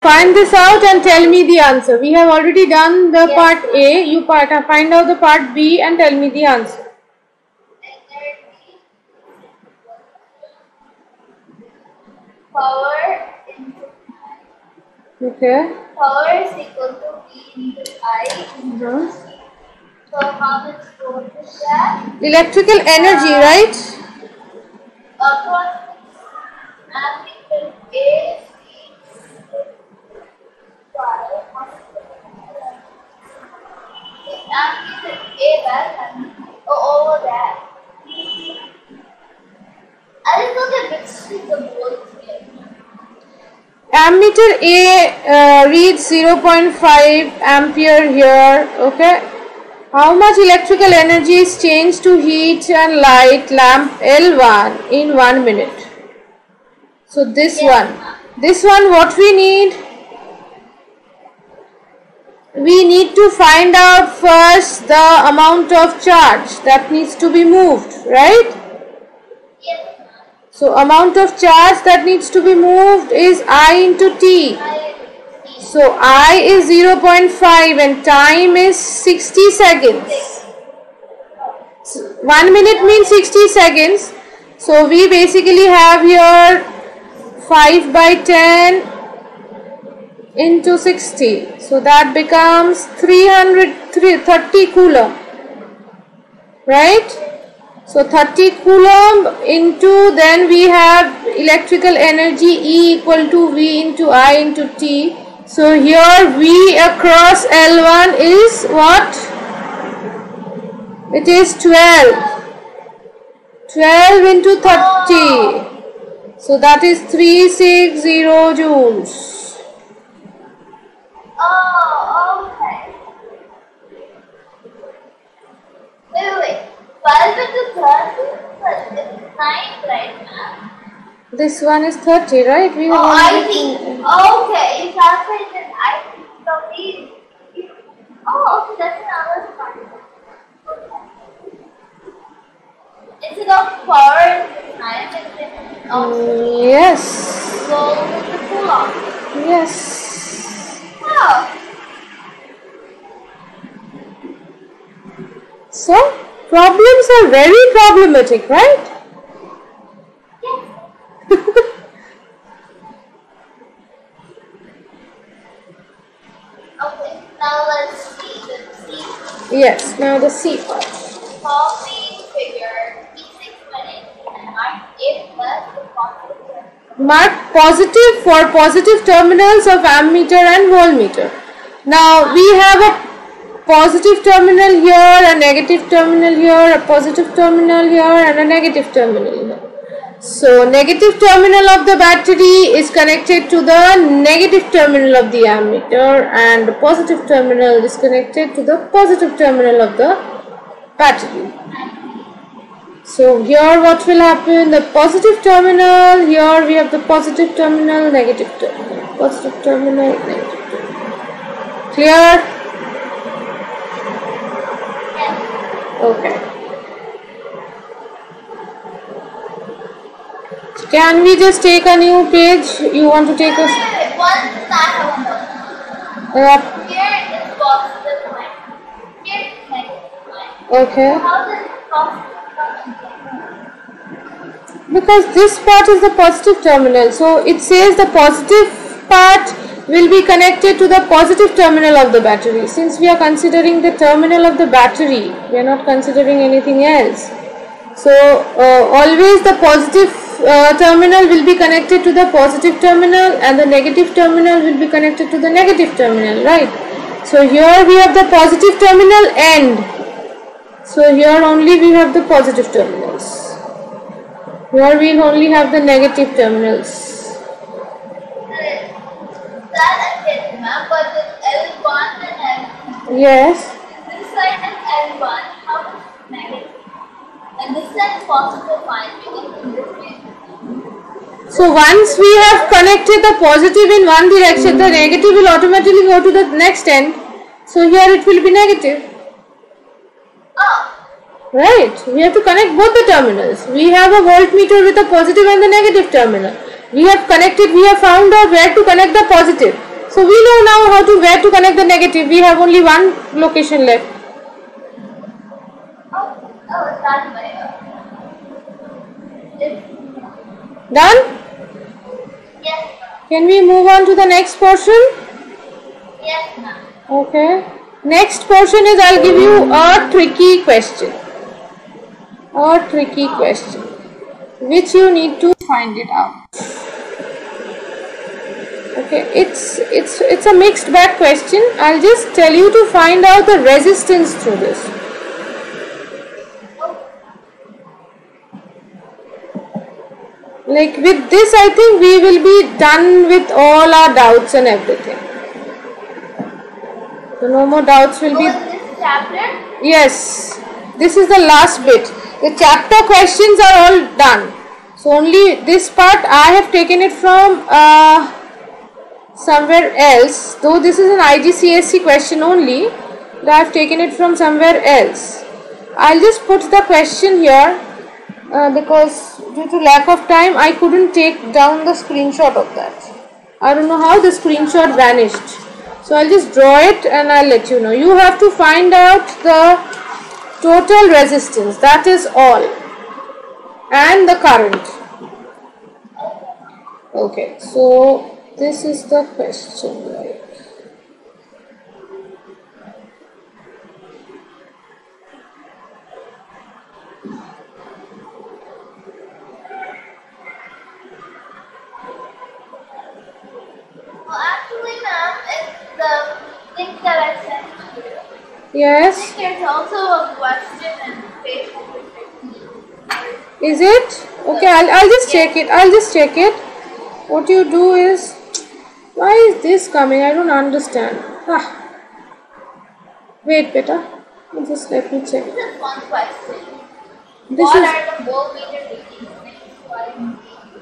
Find this out and tell me the answer. We have already done the part A. You find out the part B and tell me the answer. Power into I. Okay. Power is equal to V into I. So how much volt is that? Electrical energy, right? Ammeter A. Ammeter A back over that. I didn't know that which is the volts here. Ammeter A reads 0.5 ampere here. Okay. How much electrical energy is changed to heat and light lamp L1 in 1 minute? So this one. This one, what we need? We need to find out first the amount of charge that needs to be moved, right? Yes. So amount of charge that needs to be moved is I into T. So I is 0.5 and time is 60 seconds. 1 minute means 60 seconds. So we basically have here 5 by 10 into 60. So that becomes 330 coulomb. Right? So 30 coulomb into, then we have electrical energy E equal to V into I into T. So here V across L1 is what? It is 12. 12 into 30. So that is 360 joules. Oh, okay. Wait. 12 into 30 is 9, right, ma'am? This one is 30, right? We have I see. Okay, if that's right, then I think so. Okay, that's another one. Instead of power, time also. Yes. So, with the coulomb. Yes. Oh. So, problems are very problematic, right? Yes. Okay, now let's see the C. Yes, now the C part. Solve the figure P6.8 and mark A plus the positive. Mark positive for positive terminals of ammeter and voltmeter. Now we have a positive terminal here, a negative terminal here, a positive terminal here and a negative terminal here. So negative terminal of the battery is connected to the negative terminal of the ammeter and the positive terminal is connected to the positive terminal of the battery. So here what will happen? The positive terminal, here we have the positive terminal, negative terminal, positive terminal, negative terminal. Clear? Okay. Can we just take a new page? You want to take us? Wait. One side of here is positive line. Here is negative line. Okay. How does positive come in? Because this part is the positive terminal. So it says the positive part will be connected to the positive terminal of the battery. Since we are considering the terminal of the battery, we are not considering anything else. So always the positive terminal will be connected to the positive terminal and the negative terminal will be connected to the negative terminal, right? So here we have the positive terminal end. So here only we have the positive terminals. Here we only have the negative terminals. That I get, ma'am, but the L1 and L2. Yes. This side is L1, how much is negative? And this side is positive line because in this way. So once we have connected the positive in one direction, the negative will automatically go to the next end. So here it will be negative. Oh. Right. We have to connect both the terminals. We have a voltmeter with a positive and the negative terminal. We have found out where to connect the positive. So we know now where to connect the negative. We have only one location left. It's done. Done? Yes. Can we move on to the next portion? Yes, ma'am. Okay. Next portion is I'll give you a tricky question. A tricky question, which you need to find it out. Okay, it's a mixed bag question. I'll just tell you to find out the resistance through this. Like with this, I think we will be done with all our doubts and everything. So no more doubts will be. This chapter? Yes, this is the last bit. The chapter questions are all done. So only this part I have taken it from somewhere else. Though this is an IGCSE question only, but I have taken it from somewhere else. I'll just put the question here because due to lack of time I couldn't take down the screenshot of that. I don't know how the screenshot vanished. So I'll just draw it and I'll let you know. You have to find out the total resistance, that is all, and the current. Okay, so this is the question, right? Well, actually, ma'am, it's the link that I sent you. Yes. I think there's also a question and Facebook. Is it? Okay, I'll just check it. I'll just check it. What you do is, why is this coming? I don't understand. Wait, beta. Just let me check. This is one question. This What is. are the voltmeter readings?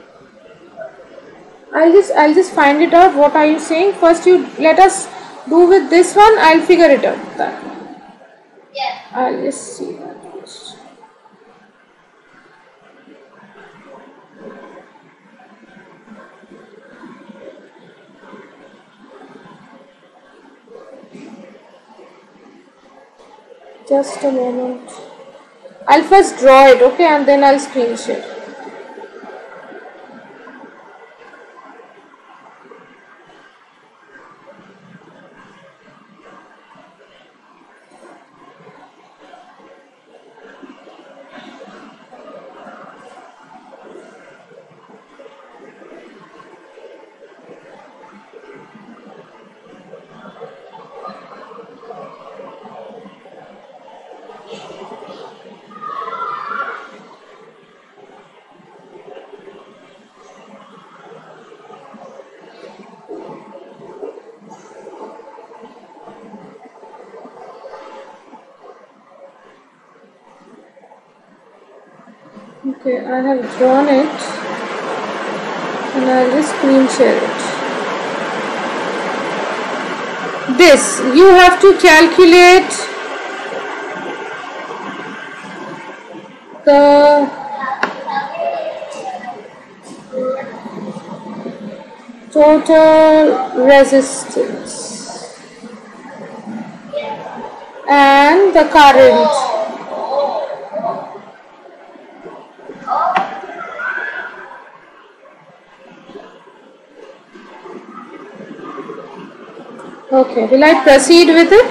I'll just find it out. What are you saying? First, you let us do with this one. I'll figure it out. That. Yes. I'll just see that first. Just a moment. I'll first draw it, okay, and then I'll screen share. Okay, I have drawn it and I'll just screen share it. This, you have to calculate the total resistance and the current. Okay, will I proceed with it?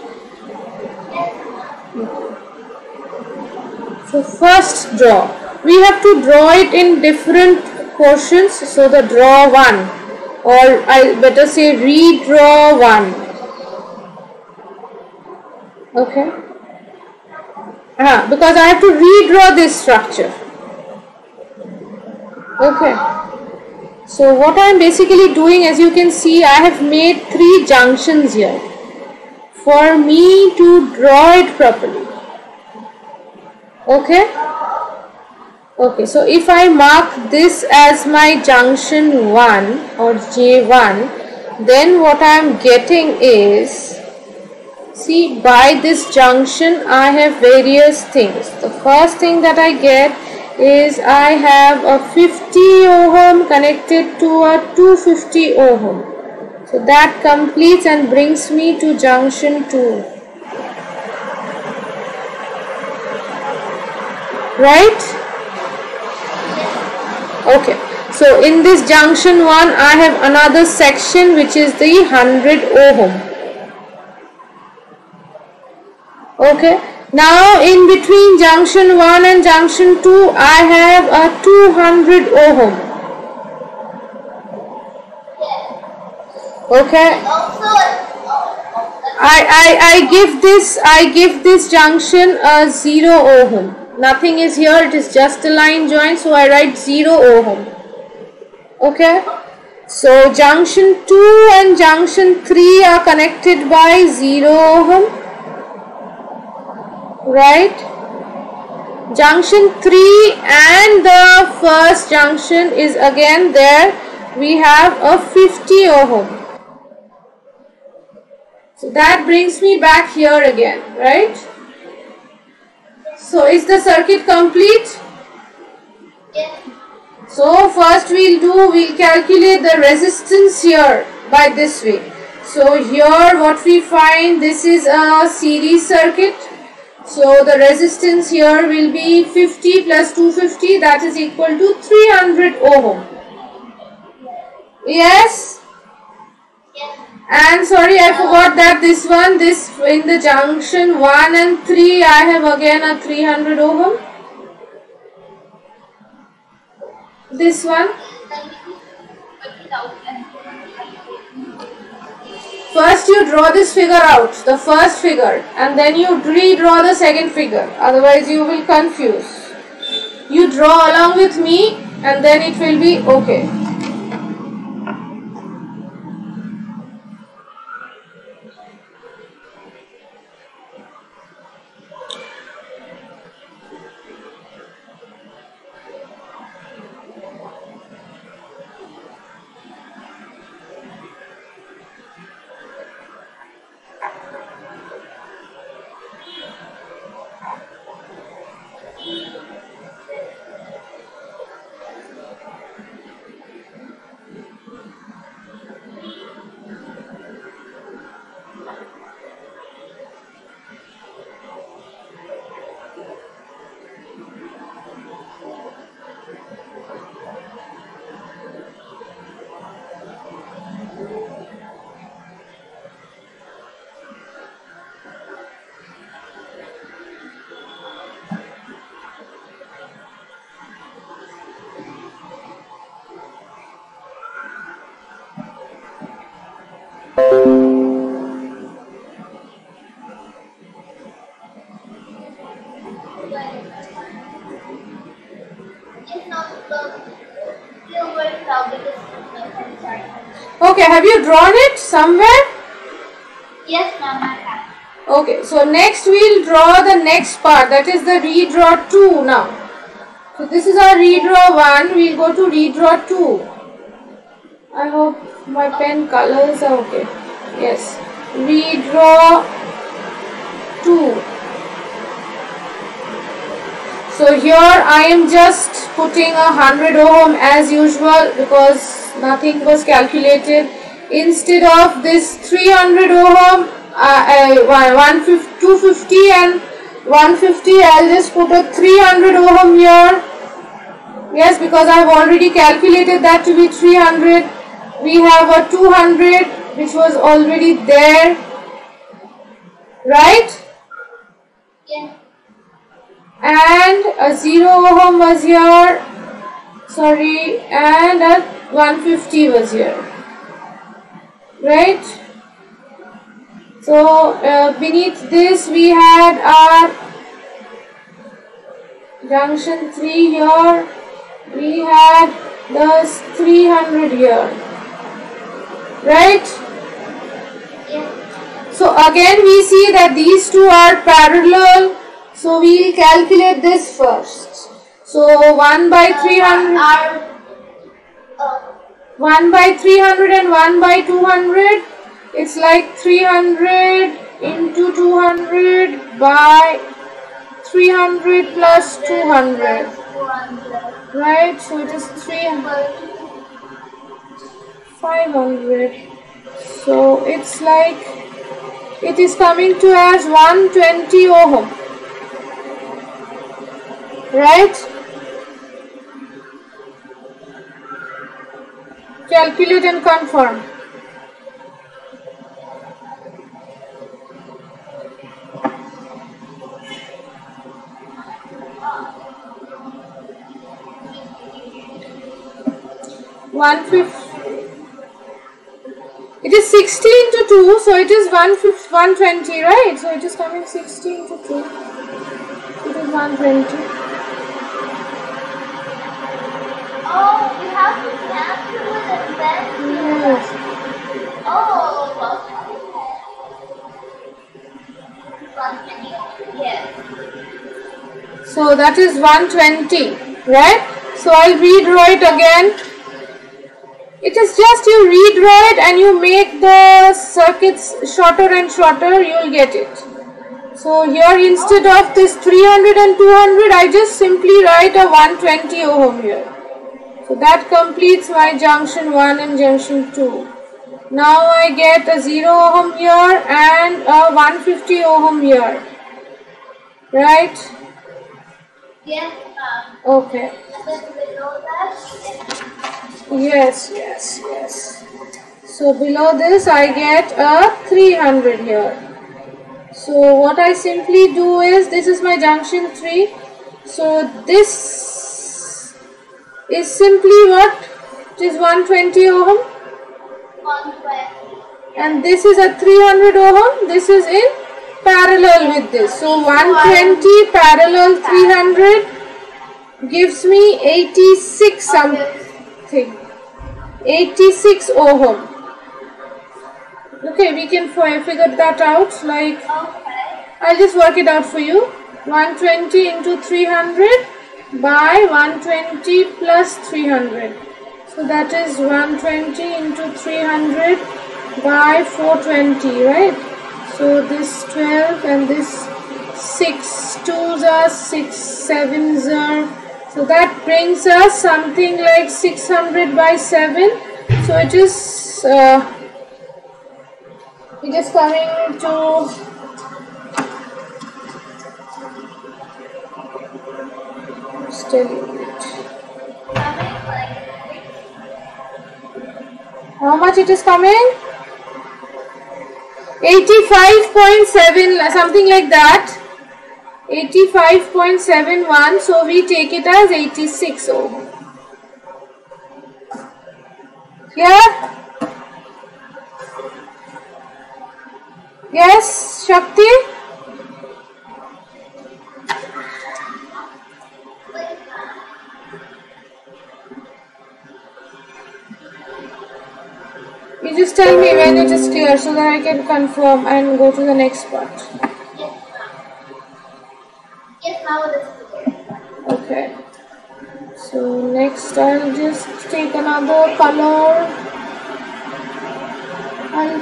So first draw. We have to draw it in different portions. So the draw one, or I'll better say redraw one. Okay. Because I have to redraw this structure. Okay. So what I am basically doing, as you can see, I have made 3 junctions here for me to draw it properly. Okay. Okay, so if I mark this as my junction 1 or J1, then what I am getting is, see, by this junction I have various things. The first thing that I get is I have a 50 ohm connected to a 250 ohm. So that completes and brings me to junction 2. Right? Okay. So in this junction 1, I have another section which is the 100 ohm. Okay. Now in between junction 1 and junction 2, I have a 200 ohm. Okay. I give this junction a 0 ohm. Nothing is here, it is just a line joint, so I write 0 ohm. Okay. So junction 2 and junction 3 are connected by 0 ohm. Right. Junction 3 and the first junction is again there. We have a 50 ohm. So that brings me back here again, right? So is the circuit complete? Yes. So first we'll calculate the resistance here by this way. So here what we find, this is a series circuit. So the resistance here will be 50 plus 250, that is equal to 300 ohm. Yes? Yes. And sorry, I forgot that this in the junction 1 and 3, I have again a 300 ohm. This one. First you draw this figure out, the first figure, and then you redraw the second figure, otherwise you will confuse. You draw along with me and then it will be okay. Okay, have you drawn it somewhere? Yes, ma'am, I have. Okay, so next we'll draw the next part, that is the redraw 2 now. So this is our redraw 1, we'll go to redraw 2. I hope my pen colors are okay. Yes, redraw 2. So here I am just putting 100 ohm as usual because nothing was calculated. Instead of this 300 ohm, 250 and 150, I'll just put a 300 ohm here. Yes, because I've already calculated that to be 300. We have a 200 which was already there, right? Yeah. And a 0 ohm was here, sorry, and a 150 was here, right? So beneath this we had our junction 3 here, we had the 300 here, right? Yeah. So again we see that these two are parallel, so we will calculate this first. So 1 by 300, 1 by 300 and 1 by 200, it's like 300 into 200 by 300 plus 200, right? So it is 500. So it's like it is coming to as 120 ohm, right? Calculate and confirm. It is 60 into 2, so it is 120, right? So it is coming 60 into 2. It is 120. Oh, you have to cancel it and then. Yes. Oh, yes. So that is 120, right? So I'll redraw it again. It is just you redraw it and you make the circuits shorter and shorter, you'll get it. So here instead of this 300 and 200, I just simply write a 120 ohm here. So that completes my junction 1 and junction 2. Now I get a 0 ohm here and a 150 ohm here. Right? Yes, okay. Yes. So below this I get a 300 here. So what I simply do is, this is my junction 3. So this is simply what? It is 120 ohm. 120. And this is a 300 ohm. This is in parallel with this. So 120 parallel 300 gives me 86 something. 86 ohm. Okay, we can figure that out. Like, I'll just work it out for you. 120 into 300 by 120 plus 300. So that is 120 into 300 by 420, right? So this 12 and this 6 2s are 6 7s are. So that brings us something like 600 by 7. So it is coming to how much it is coming? 85.7, something like that. 85.71. So we take it as 86 ohm. Yeah? Yes, Shakti? You just tell me when it is clear so that I can confirm and go to the next part. Yes, now it is clear. Okay. So next I'll just take another color. I'll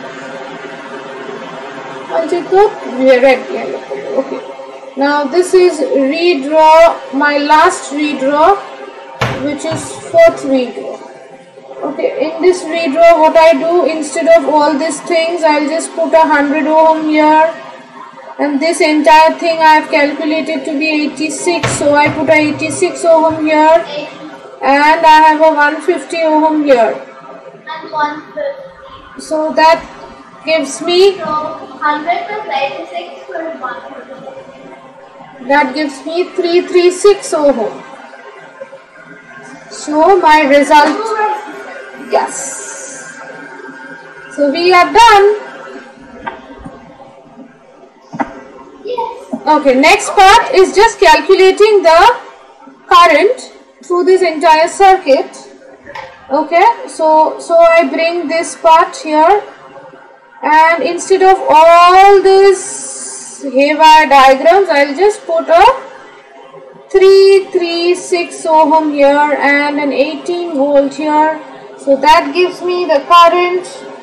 take the red yellow color. Okay. Now this is redraw, my last redraw, which is 4th redraw. Okay, in this redraw what I do, instead of all these things, I'll just put 100 ohm here, and this entire thing I have calculated to be 86, so I put a 86 ohm here, and I have a 150 ohm here. And 150. So that gives me, So 100 plus 86 for 150. that gives me 336 ohm. So my result, yes. So we are done. Yes. Okay, next part is just calculating the current through this entire circuit. Okay, so I bring this part here, and instead of all these haywire diagrams, I'll just put a 336 ohm here and an 18 volt here. So that gives me the current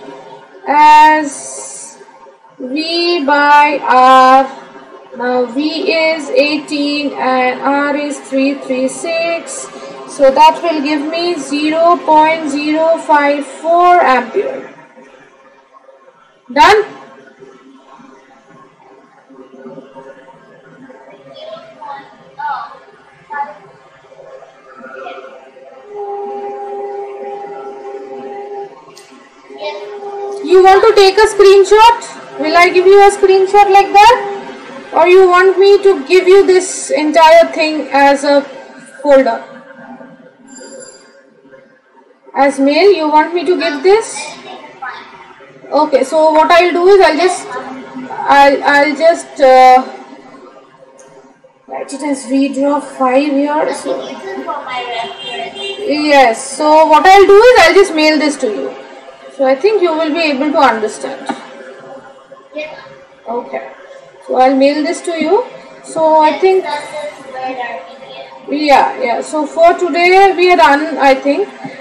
as V by R. Now V is 18 and R is 336. So that will give me 0.054 ampere. Done? You want to take a screenshot? Will I give you a screenshot like that? Or you want me to give you this entire thing as a folder? As mail, you want me to give this? Okay, so what I'll do is I'll just write it as redraw 5 here. So, yes, so what I'll do is I'll just mail this to you. So I think you will be able to understand. Okay, so I'll mail this to you. So I think, yeah, so for today we are done, I think.